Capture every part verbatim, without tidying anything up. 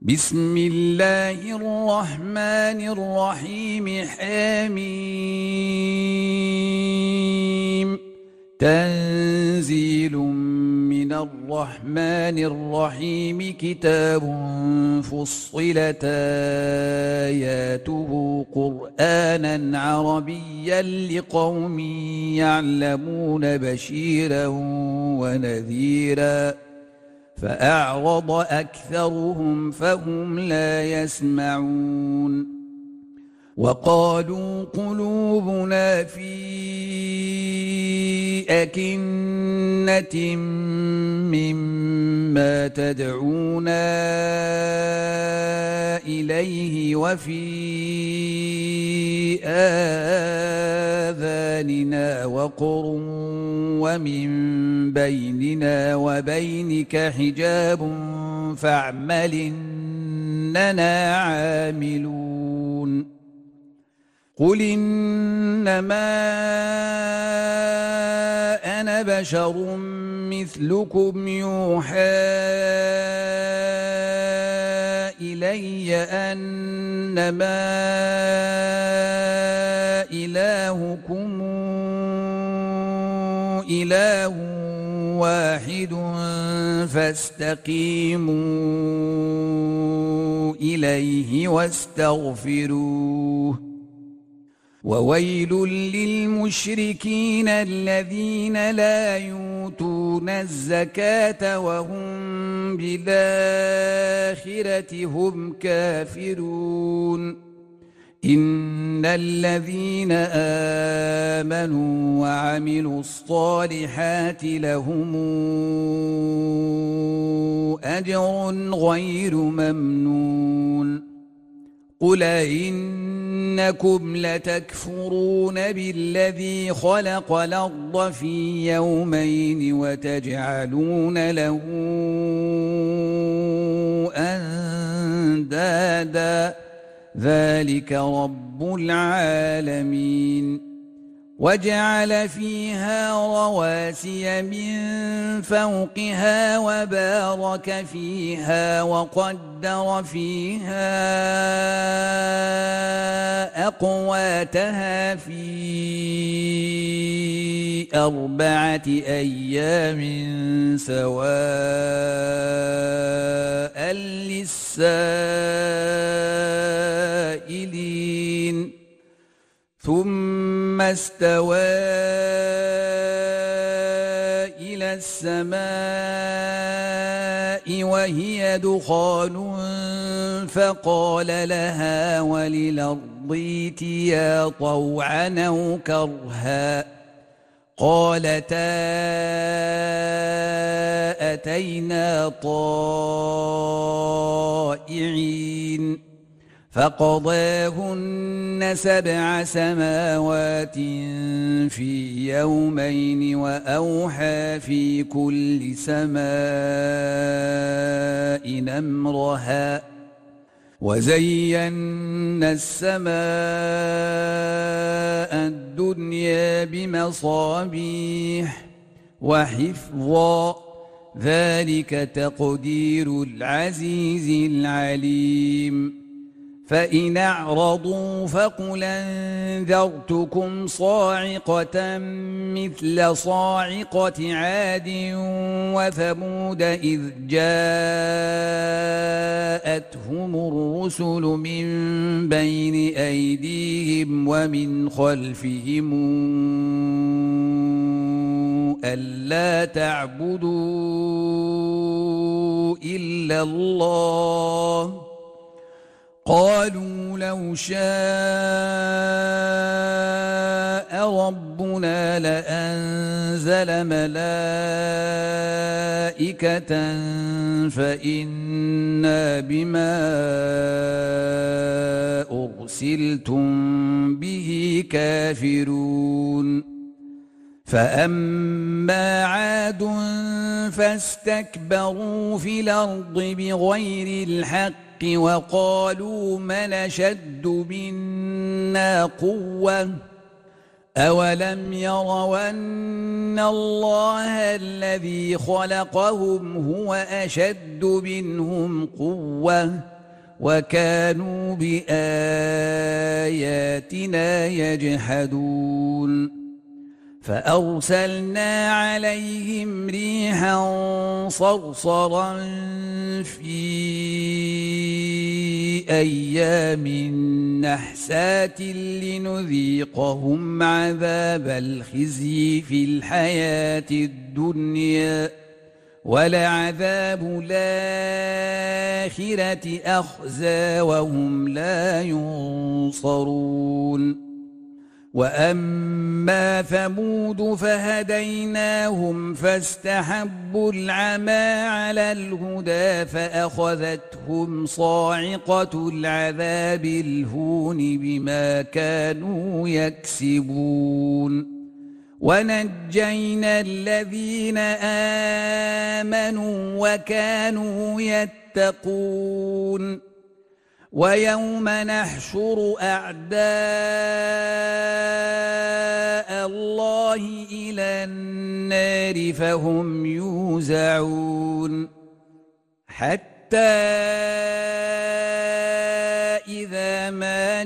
بسم الله الرحمن الرحيم حميم تنزيل من الرحمن الرحيم كتاب فصلت آياته قرآنا عربيا لقوم يعلمون بشيرا ونذيرا فأعرض أكثرهم فهم لا يسمعون وقالوا قلوبنا في أكنة مما تدعونا إليه وفي آذاننا وقر ومن بيننا وبينك حجاب فاعمل إننا عاملون قل إنما أنا بشر مثلكم يوحى إلي أنما إلهكم إله واحد فاستقيموا إليه واستغفروه وويل للمشركين الذين لا يؤتون الزكاة وهم بالآخرة هم كافرون إن الذين آمنوا وعملوا الصالحات لهم أجر غير ممنون قل إنكم لتكفرون بالذي خلق الأرض في يومين وتجعلون له أندادا ذلك رب العالمين وجعل فيها رواسي من فوقها وبارك فيها وقدر فيها أقواتها في أربعة أيام سواء للسائلين ثم استوى إلى السماء وهي دخان فقال لها وللأرض ائتيا طوعا أو كرها قالتا أتينا طائعين فقضاهن سبع سماوات في يومين وأوحى في كل سماء أمرها وزينا السماء الدنيا بمصابيح وحفظا ذلك تقدير العزيز العليم فإن أعرضوا فقل أنذرتكم صاعقة مثل صاعقة عاد وثمود إذ جاءتهم الرسل من بين أيديهم ومن خلفهم ألا تعبدوا إلا الله قالوا لو شاء ربنا لأنزل ملائكة فإنا بما أرسلتم به كافرون فأما عاد فاستكبروا في الأرض بغير الحق وقالوا من أشد منا قوة أولم يروا أن الله الذي خلقهم هو أشد منهم قوة وكانوا بآياتنا يجحدون فأرسلنا عليهم ريحا صرصرا في أيام نحسات لنذيقهم عذاب الخزي في الحياة الدنيا ولعذاب الآخرة أخزى وهم لا ينصرون وأما ثمود فهديناهم فاستحبوا العمى على الهدى فأخذتهم صاعقة العذاب الهون بما كانوا يكسبون ونجينا الذين آمنوا وكانوا يتقون ويوم نحشر أعداء الله إلى النار فهم يوزعون حتى إذا ما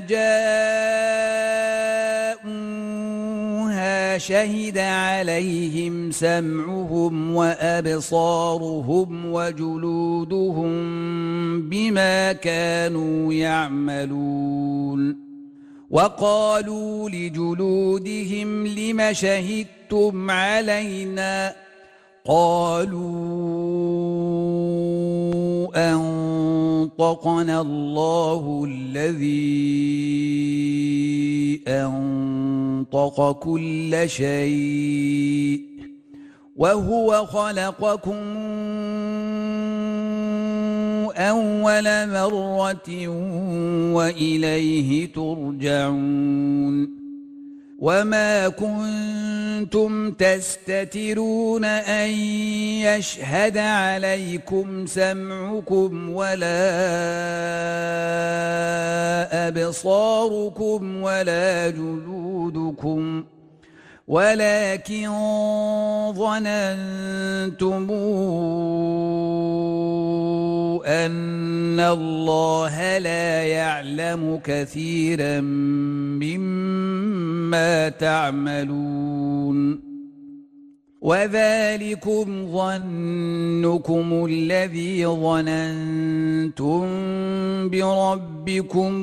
جاءوها شهد عليهم سمعهم وأبصارهم وجلودهم بما كانوا يعملون وقالوا لجلودهم لم شهدتم علينا قالوا أنطقنا الله الذي أنطق كل شيء وهو خلقكم أول مرة وإليه ترجعون وما كنتم تستترون أن يشهد عليكم سمعكم ولا أبصاركم ولا جلودكم ولكن ظننتم أن الله لا يعلم كثيرا مما تعملون وذلكم ظنكم الذي ظننتم بربكم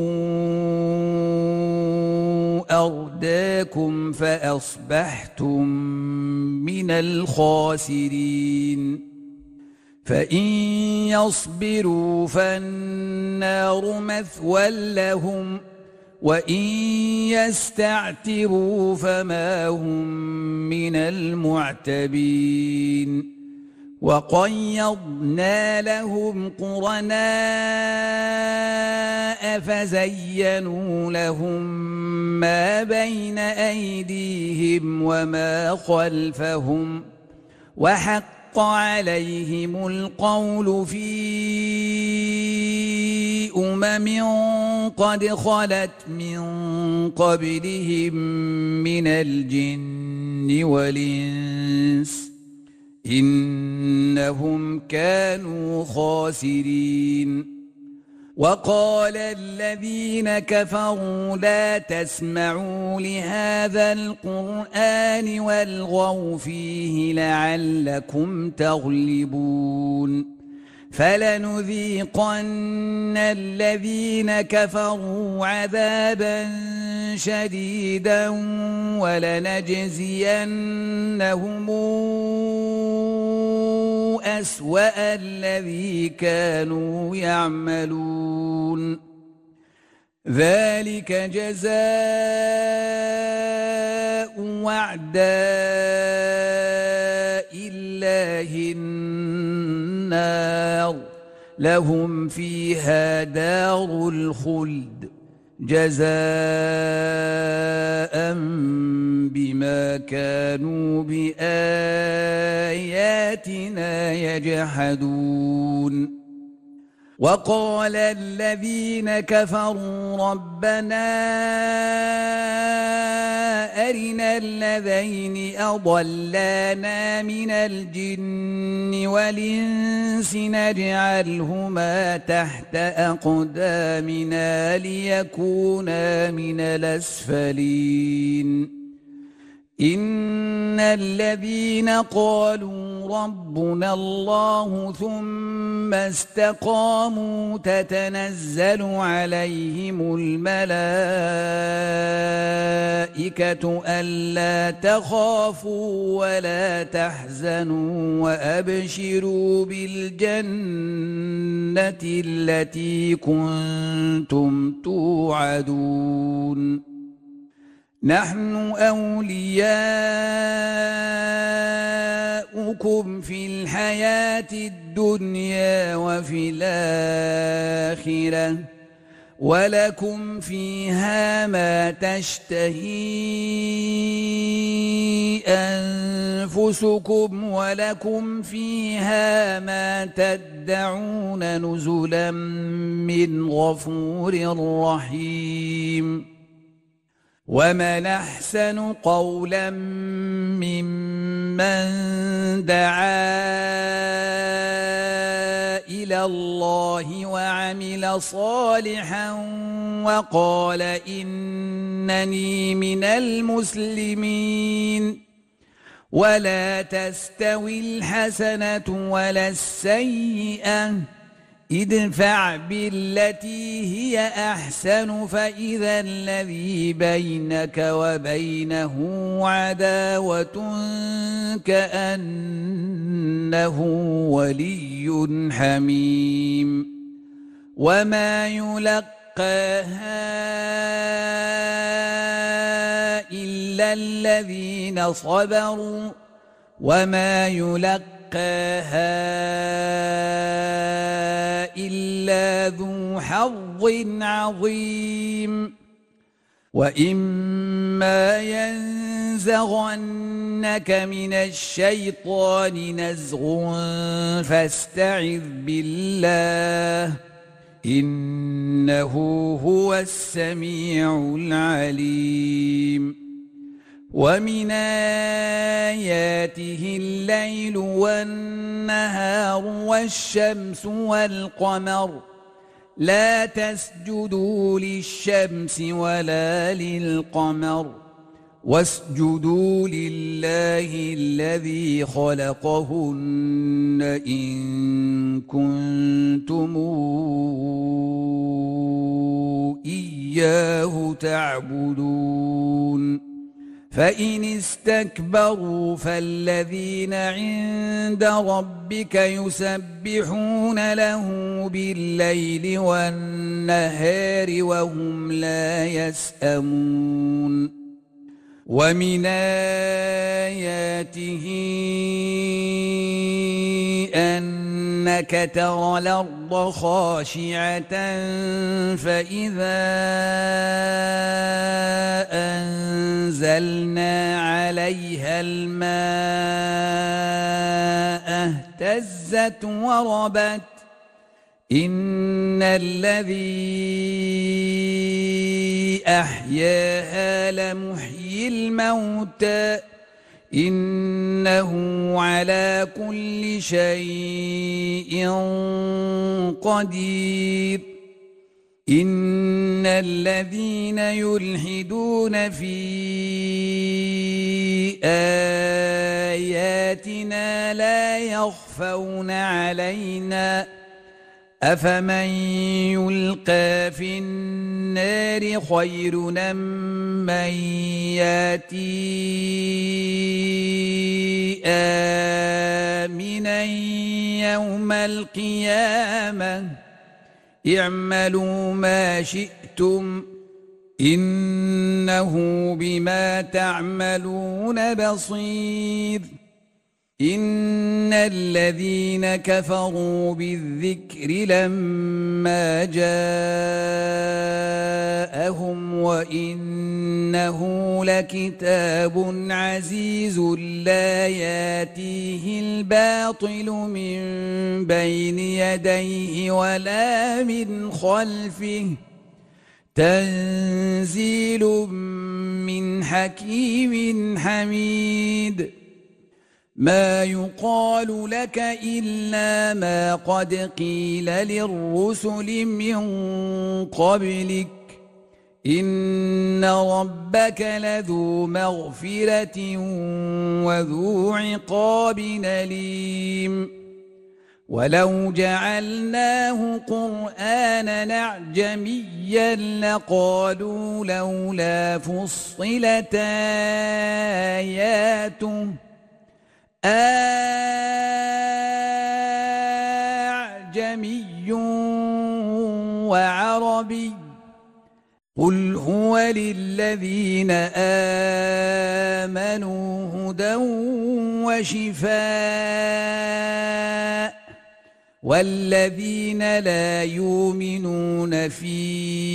أرداكم فأصبحتم من الخاسرين فإن يصبروا فالنار مثوى لهم وإن يستعتبوا فما هم من المعتبين وقيضنا لهم قرناء فزينوا لهم ما بين أيديهم وما خلفهم وحق عليهم القول في أمم قد خلت من قبلهم من الجن والإنس إنهم كانوا خاسرين وقال الذين كفروا لا تسمعوا لهذا القرآن والغوا فيه لعلكم تغلبون فلنذيقن الذين كفروا عذابا شديدا ولنجزينهم أسوأ الذي كانوا يعملون ذلك جزاء أعداء الله النار لهم فيها دار الخلد جزاء بما كانوا بآياتنا يجحدون وقال الذين كفروا ربنا أرنا الذين أضلانا من الجن والإنس نجعلهما تحت أقدامنا ليكونا من الأسفلين إن الذين قالوا ربنا الله ثم استقاموا تتنزل عليهم الملائكة ألا تخافوا ولا تحزنوا وأبشروا بالجنة التي كنتم توعدون نحن أولياؤكم في الحياة الدنيا وفي الآخرة ولكم فيها ما تشتهي أنفسكم ولكم فيها ما تدعون نزلا من غفور رحيم ومن أحسن قولا ممن دعا إلى الله وعمل صالحا وقال إنني من المسلمين ولا تستوي الحسنة ولا السيئة ادفع بالتي هي أحسن فإذا الذي بينك وبينه عداوة كأنه ولي حميم وما يلقاها إلا الذين صبروا وما يلقاها إلا ذو حظ عظيم وإما ينزغنك من الشيطان نزغ فاستعذ بالله إنه هو السميع العليم ومن آياته الليل والنهار والشمس والقمر لا تسجدوا للشمس ولا للقمر واسجدوا لله الذي خلقهن إن كنتم إياه تعبدون فإن استكبروا فالذين عند ربك يسبحون له بالليل والنهار وهم لا يسأمون ومن آياته أنك ترى الأرض خاشعة فإذا أنزلنا عليها الماء اهتزت وربت إن الذي أحياها لمحيي الموتى إنه على كل شيء قدير إن الذين يلحدون في آياتنا لا يخفون علينا أفمن يلقى في النار خير أم من ياتي آمنا يوم القيامة اعملوا ما شئتم إنه بما تعملون بصير إن الذين كفروا بالذكر لما جاءهم وإنه لكتاب عزيز لا ياتيه الباطل من بين يديه ولا من خلفه تنزيل من حكيم حميد ما يقال لك إلا ما قد قيل للرسل من قبلك إن ربك لذو مغفرة وذو عقاب أليم ولو جعلناه قرآنا أعجميا لقالوا لولا فصلت آياته أعجمي وعربي قل هو للذين آمنوا هدى وشفاء والذين لا يؤمنون في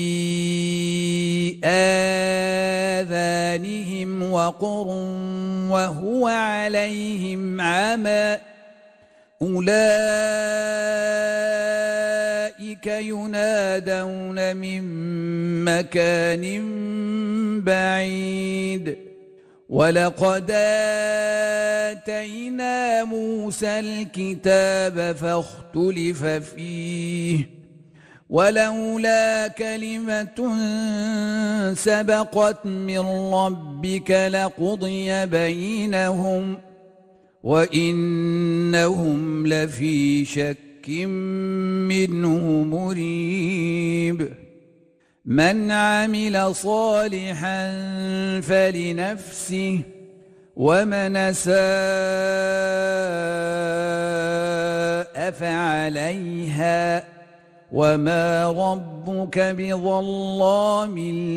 آذانهم وقر وهو عليهم عمى أولئك ينادون من مكان بعيد ولقد آتينا موسى الكتاب فاختلف فيه ولولا كلمة سبقت من ربك لقضي بينهم وإنهم لفي شك منه مريب من عمل صالحا فلنفسه ومن أساء فعليها وما ربك بظلام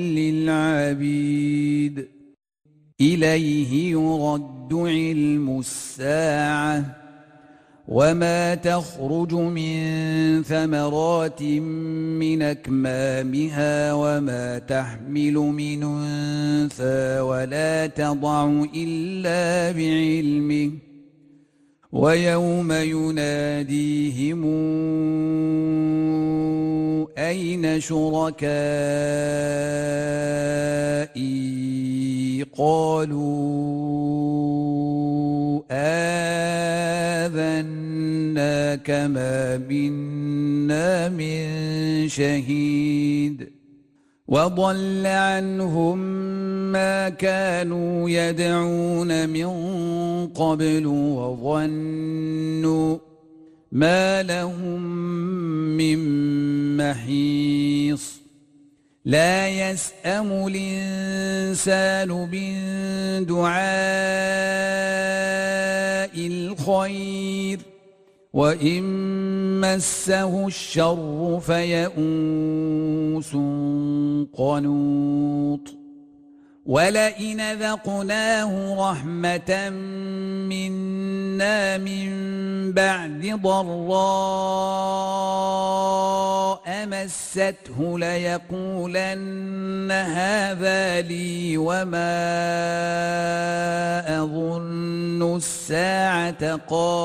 للعبيد إليه يرد علم الساعة وما تخرج من ثمرات من أكمامها وما تحمل من أنثى ولا تضع إلا بعلمه ويوم يناديهم أين شركائي قالوا آذناك ما منا من شهيد وضل عنهم ما كانوا يدعون من قبل وظنوا ما لهم من محيص لا يسأم الإنسان من دعاء الخير وإن مسه الشر فيئوس قنوط ولئن ذقناه رحمة منا من بعد ضراء مسته ليقولن هذا لي وما أظن الساعة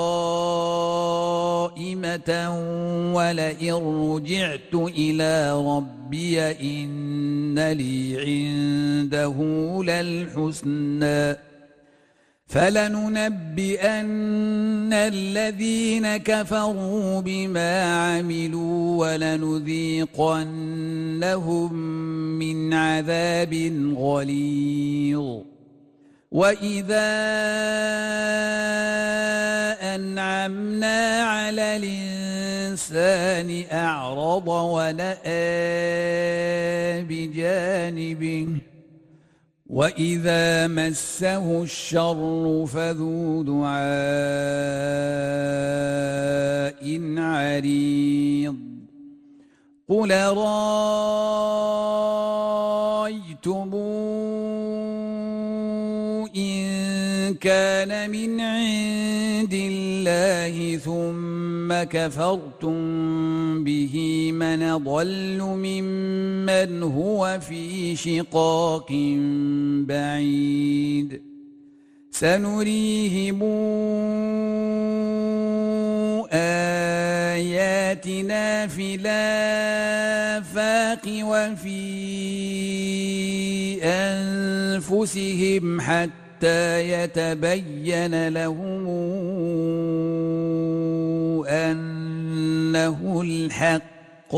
قائمة ولئن رجعت إلى ربي إن لي عنده للحسنى فلننبئن الذين كفروا بما عملوا ولنذيقنهم من عذاب غليظ وإذا أنعمنا على الإنسان أعرض ونأى بجانبه وإذا مسه الشر فذو دعاء عريض قل رأيتم إن كان من عند الله ثم كفرتم به من أضل ممن هو في شقاق بعيد سنريهم آياتنا في الآفاق وفي أنفسهم حتى يتبين لهم أنه الحق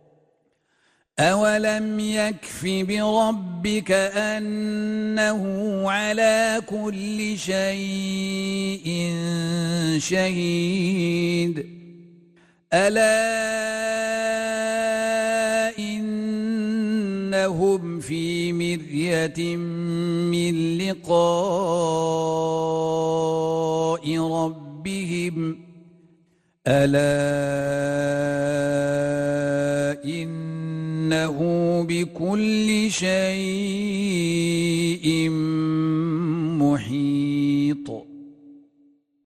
أولم يكف بربك أنه على كل شيء شهيد ألا إنهم في مرية من لقاء ربهم ألا إنه بكل شيء محيط